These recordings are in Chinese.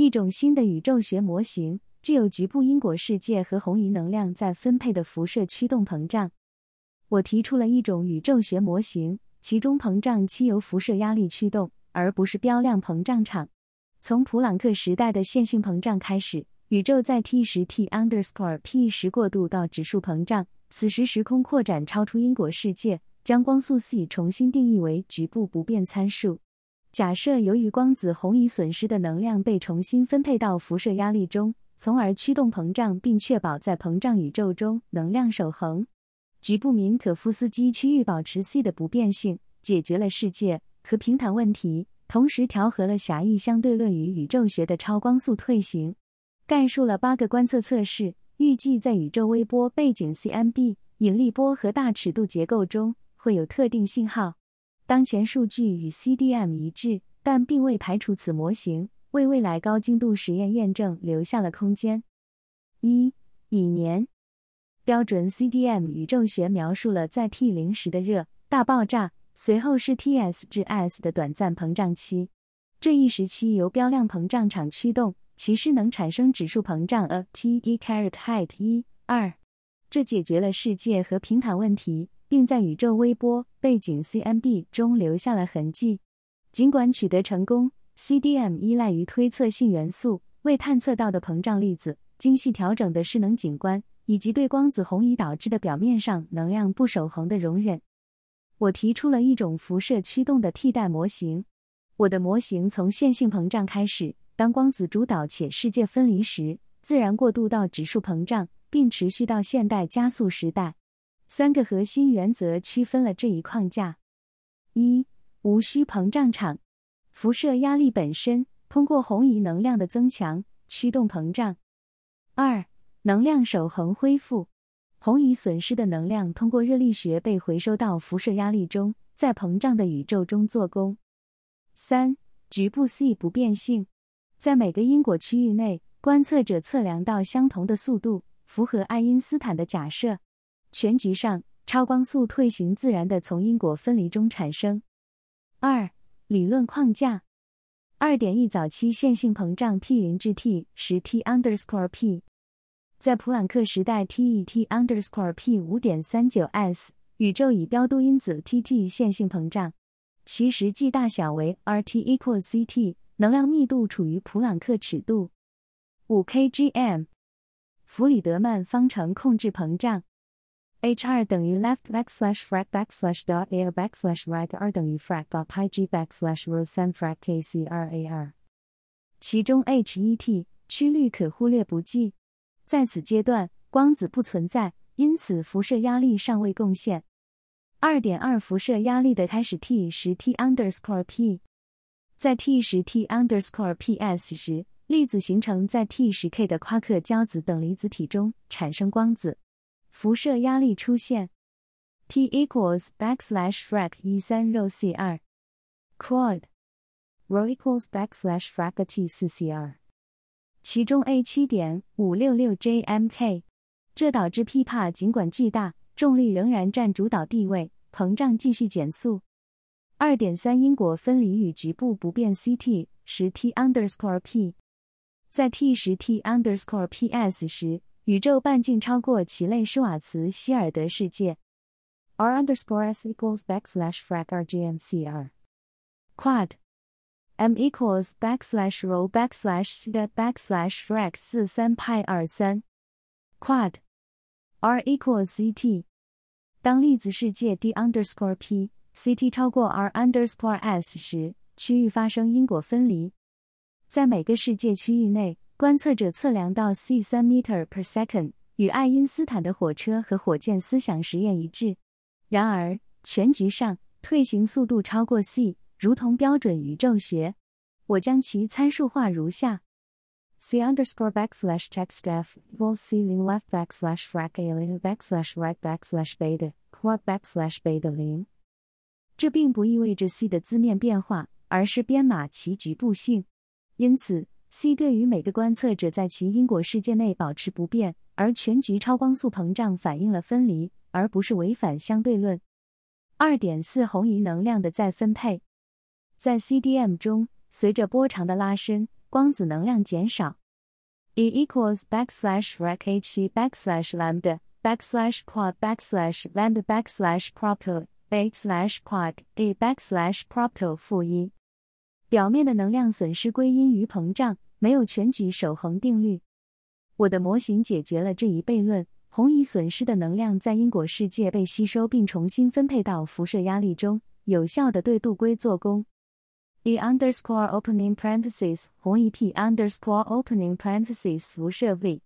一种新的宇宙学模型，具有局部因果世界和红移能量再分配的辐射驱动膨胀。我提出了一种宇宙学模型，其中膨胀期由辐射压力驱动，而不是标量膨胀场。从普朗克时代的线性膨胀开始，宇宙在 t 时 t_p 时过渡到指数膨胀，此时时空扩展超出因果世界，将光速 c 重新定义为局部不变参数。假设由于光子红移损失的能量被重新分配到辐射压力中，从而驱动膨胀并确保在膨胀宇宙中能量守恒。局部明可夫斯基区域保持 c 的不变性，解决了世界和平坦问题，同时调和了狭义相对论与宇宙学的超光速退行。概述了8个观测测试，预计在宇宙微波背景 CMB、引力波和大尺度结构中会有特定信号。当前数据与 CDM 一致，但并未排除此模型为未来高精度实验验证留下了空间。1. 以年标准 CDM 宇宙学描述了在 T0 时的热大爆炸，随后是 Ts 至 S 的短暂膨胀期。这一时期由标量膨胀场驱动，其势能产生指数膨胀 T(height 1,2)。这解决了世界和平坦问题，并在宇宙微波背景 CMB 中留下了痕迹。尽管取得成功， CDM 依赖于推测性元素未探测到的膨胀粒子、精细调整的势能景观，以及对光子红移导致的表面上能量不守恒的容忍。我提出了一种辐射驱动的替代模型。我的模型从线性膨胀开始，当光子主导且世界分离时，自然过渡到指数膨胀，并持续到现代加速时代。3个核心原则区分了这一框架。1. 无需膨胀场。辐射压力本身通过红移能量的增强驱动膨胀。2. 能量守恒恢复。红移损失的能量通过热力学被回收到辐射压力中，在膨胀的宇宙中做功。3. 局部 c 不变性。在每个因果区域内，观测者测量到相同的速度，符合爱因斯坦的假设。全局上，超光速退行自然地从因果分离中产生。2. 理论框架。2.1 早期线性膨胀 T0 至 T 时 T_p。在普朗克时代 T T_p 5.39s， 宇宙以标度因子 Tt 线性膨胀，其实际大小为 RT=CT， 能量密度处于普朗克尺度。5 kgm。弗里德曼方程控制膨胀。H2 等于 left_frac_dot air_right r 等于 frac_pi_g_rho3frac_kcr_ar。其中 H1T 曲率可忽略不计。在此阶段，光子不存在，因此辐射压力尚未贡献。2.2 辐射压力的开始 T 时 T_p。在 T 时 T_ps 时，粒子形成在 T 时 K 的夸克胶子等离子体中，产生光子。辐射压力出现。P=\frac13ρ_c2 Quad ρ=\frac_T4cr， 其中 A7.566 jmK。 这导致 P 帕尽管巨大，重力仍然占主导地位，膨胀继续减速。2.3 因果分离与局部不变 CT 时 T_p。 在 T 时 T_ps 时，宇宙半径超过其类施瓦茨希尔德世界。R_s=\frac_rgmcr Quad m=\rho_c_frac43πr3 Quad R=CT。 当粒子世界 D_p CT 超过 R_s 时，区域发生因果分离。在每个世界区域内，观测者测量到 c 3 m/s， 与爱因斯坦的火车和火箭思想实验一致。然而，全局上，退行速度超过 c， 如同标准宇宙学。我将其参数化如下。c_backslash_textf equals c0 left backslash frac a0 backslash right backslash beta quad backslash beta 0。这并不意味着 c 的字面变化，而是编码其局部性。因此 C 对于每个观测者在其因果世界内保持不变，而全局超光速膨胀反映了分离，而不是违反相对论。2.4 红移能量的再分配。在 CDM 中，随着波长的拉伸， 光子能量减少。E equals backslash rec hc backslash lambda backslash quad backslash lambda backslash propto backslash quad a backslash propto -1。表面的能量损失归因于膨胀，没有全局守恒定律。我的模型解决了这一悖论，红移损失的能量在因果世界被吸收并重新分配到辐射压力中，有效地对杜龟做功。E underscore opening parentheses 红移 P underscore opening parentheses 辐射 V。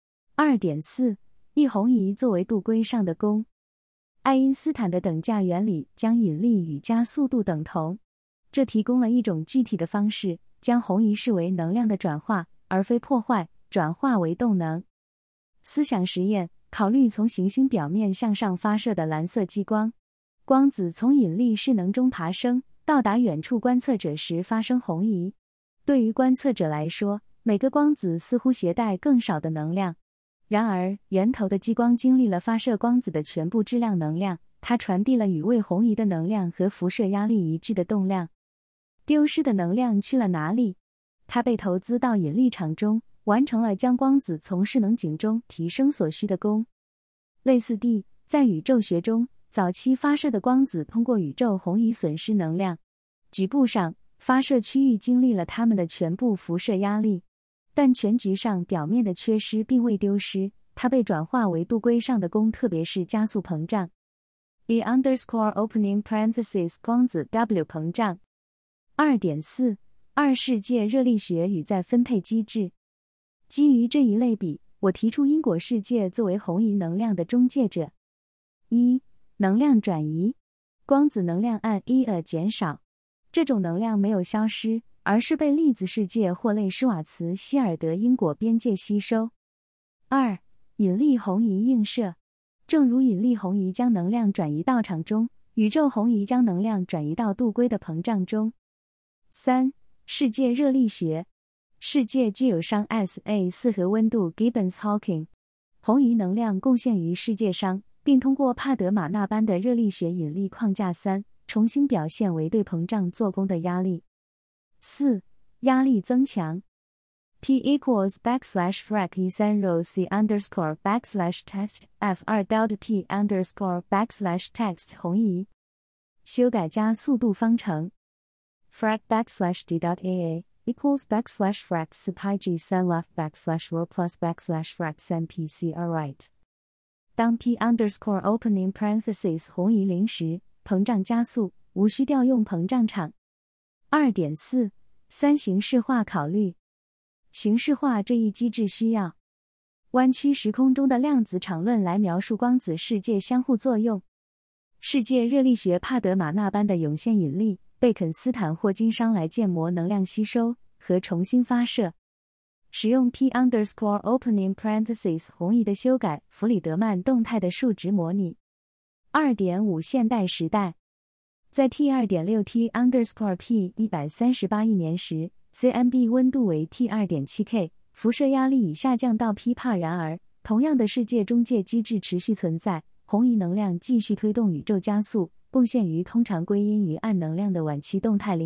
2.4 一红移作为杜龟上的功。爱因斯坦的等价原理将引力与加速度等同，这提供了一种具体的方式，将红移视为能量的转化，而非破坏，转化为动能。思想实验，考虑从行星表面向上发射的蓝色激光，光子从引力势能中爬升，到达远处观测者时发生红移。对于观测者来说，每个光子似乎携带更少的能量。然而，源头的激光经历了发射光子的全部质量能量，它传递了与未红移的能量和辐射压力一致的动量。丢失的能量去了哪里？它被投资到引力场中，完成了将光子从势能井中提升所需的功。类似地，在宇宙学中，早期发射的光子通过宇宙红移损失能量。局部上，发射区域经历了它们的全部辐射压力，但全局上表面的缺失并未丢失，它被转化为杜龟上的功，特别是加速膨胀。E underscore opening parentheses 光子 W 膨胀。2.4 二世界热力学与再分配机制。基于这一类比，我提出因果世界作为红移能量的中介者。1. 能量转移，光子能量按 E 减少，这种能量没有消失，而是被粒子世界或类施瓦茨希尔德因果边界吸收。2. 引力红移映射，正如引力红移将能量转移到场中，宇宙红移将能量转移到杜龟的膨胀中。3. 世界热力学，世界具有熵 SA4 和温度 Gibbons-Hawking， 红移能量贡献于世界熵，并通过帕德玛纳般的热力学引力框架3重新表现为对膨胀做功的压力。4. 压力增强。P equals backslash frac E3 rho C underscore backslash text F2 delta T underscore backslash text 红移。修改加速度方程。frac backslash D dot AA equals backslash frac C pi G sen left backslash rho plus backslash frac sen PC are right。当 P underscore opening parentheses 红移0时，膨胀加速，无需调用膨胀场。2.4 三形式化考虑。形式化这一机制需要弯曲时空中的量子场论来描述光子世界相互作用，世界热力学帕德玛纳般的涌现引力，贝肯斯坦霍金商来建模能量吸收和重新发射。使用 P underscore opening parentheses 红移的修改弗里德曼动态的数值模拟。2.5 现代时代。在 T2.6 T underscore P 138亿年时， CMB 温度为 T2.7 K， 辐射压力已下降到 P pa， 然而，同样的世界中介机制持续存在，红移能量继续推动宇宙加速，贡献于通常归因于暗能量的晚期动态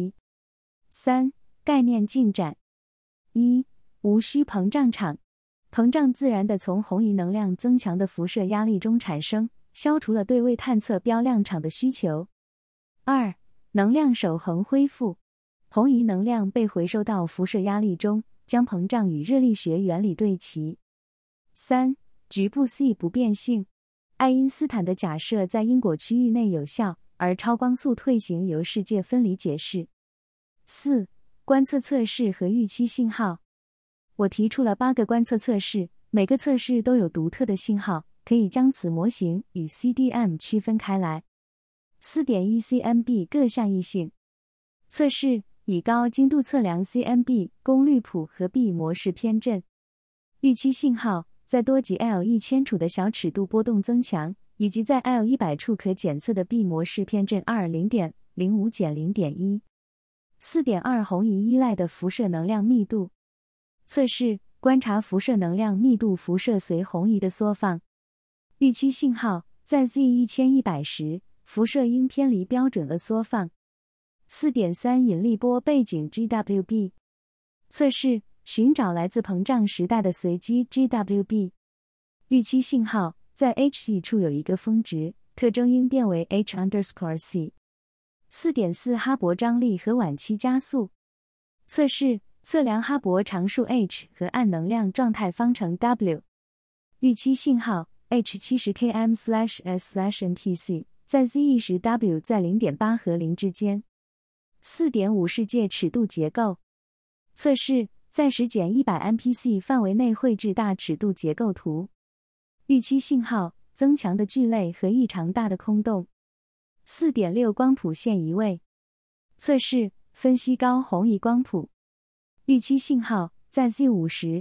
0.7。3. 概念进展。1. 无需膨胀场。膨胀自然地从红移能量增强的辐射压力中产生，消除了对未探测标量场的需求。2. 能量守恒恢复。红移能量被回收到辐射压力中，将膨胀与热力学原理对齐。3. 局部 C 不变性。爱因斯坦的假设在因果区域内有效，而超光速退行由世界分离解释。4. 观测测试和预期信号。我提出了8个观测测试，每个测试都有独特的信号，可以将此模型与 CDM 区分开来。4.1 CMB 各项异性测试，以高精度测量 CMB 功率谱和 B 模式偏振。预期信号在多级 L1000 处的小尺度波动增强，以及在 L100 处可检测的 B 模式偏振 0.05-0.1。4.2 红移依赖的辐射能量密度测试，观察辐射能量密度辐射随红移的缩放。预期信号在 Z1100 时，辐射应偏离标准额缩放。4.3 引力波背景 GWB 测试寻找来自膨胀时代的随机 GWB 预期信号，在 h 处有一个峰值，特征应变为 h_c。 4.4 哈勃张力和晚期加速测试，测量哈勃常数 h 和暗能量状态方程 W。 预期信号 h70 km/s/mpc， 在 z 时 W 在 0.8 和0之间。4.5 世界尺度结构测试，在10-100 mpc 范围内绘制大尺度结构图。预期信号，增强的聚类和异常大的空洞。4.6 光谱线移位测试，分析高红移光谱。预期信号，在 Z50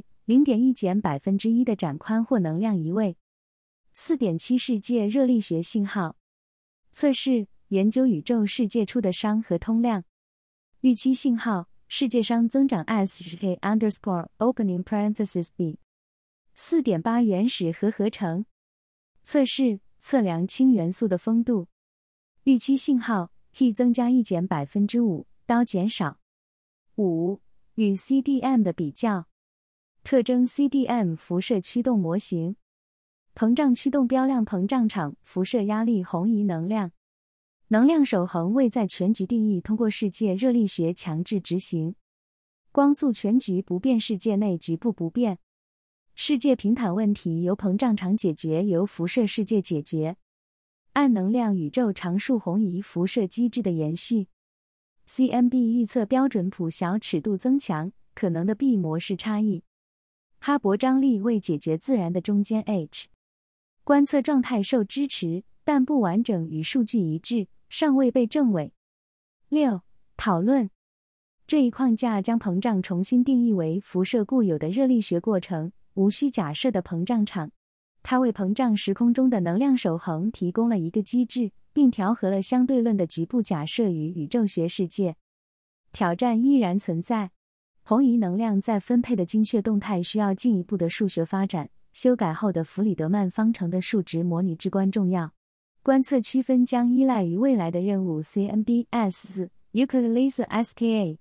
0.1-1% 的展宽或能量移位。4.7 世界热力学信号测试，研究宇宙世界处的熵和通量。预期信号，世界熵增长 s_k_opening parenthesis b。 4.8 原始核合成测试，测量氢元素的丰度。预期信号 He 增加1-5%，氘减少。5. 与 CDM 的比较特征 CDM 辐射驱动模型膨胀驱动标量膨胀场辐射压力红移能量能量守恒未在全局定义，通过世界热力学强制执行。光速全局不变，世界内局部不变。世界平坦问题由膨胀场解决，由辐射世界解决。暗能量宇宙常数红移辐射机制的延续。CMB 预测标准谱小尺度增强可能的 B 模式差异。哈勃张力为解决自然的中间 H。观测状态受支持，但不完整与数据一致，尚未被证伪。6. 讨论这一框架将膨胀重新定义为辐射固有的热力学过程，无需假设的膨胀场。它为膨胀时空中的能量守恒提供了一个机制，并调和了相对论的局部假设与宇宙学世界。挑战依然存在。红移能量再分配的精确动态需要进一步的数学发展，修改后的弗里德曼方程的数值模拟至关重要。观测区分将依赖于未来的任务 CMB-S Euclid SKA。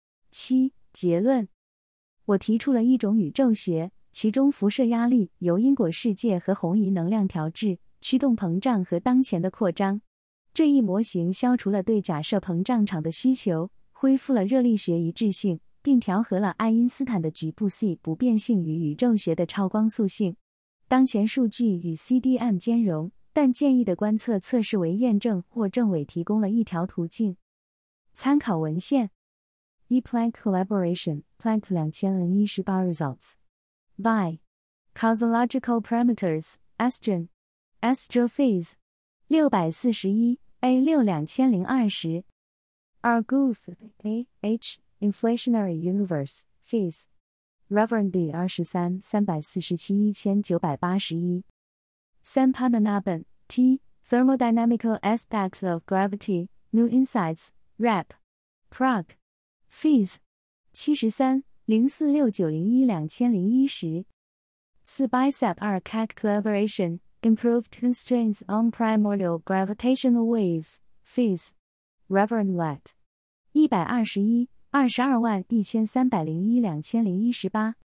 7. 结论。我提出了一种宇宙学，其中辐射压力由因果世界和红移能量调制，驱动膨胀和当前的扩张。这一模型消除了对假设膨胀场的需求，恢复了热力学一致性，并调和了爱因斯坦的局部 C 不变性与宇宙学的超光速性。当前数据与 CDM 兼容，但建议的观测测试为验证或证伪提供了一条途径。参考文献 E-Planck Collaboration Planck 2018 Results by Cosmological Parameters Esgen Astrophys 641 A6 2020 Argouth A. H. Inflationary Universe Phys. Reverend B. 23 347 1981 Sampanaban, T. Thermodynamical Aspects of Gravity, New Insights, Rep. Prague. Phys. 73 046901 2010 4 Bicep 2 CAC Collaboration, Improved Constraints on Primordial Gravitational Waves, Phys. Reverend Let. 121 221301 2018